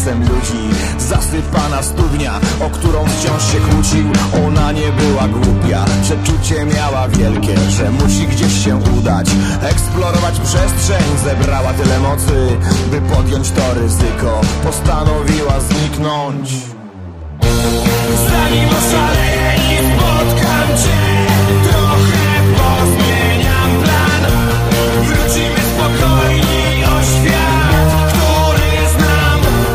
hałasem ludzi. Zasypana studnia, o którą wciąż się kłócił. Ona nie była głupia, przeczucie miała wielkie, że musi gdzieś się udać, eksplorować przestrzeń. Zebrała tyle mocy, by podjąć to ryzyko. Postanowiła zniknąć. Zanim oszaleję i spotkam cię,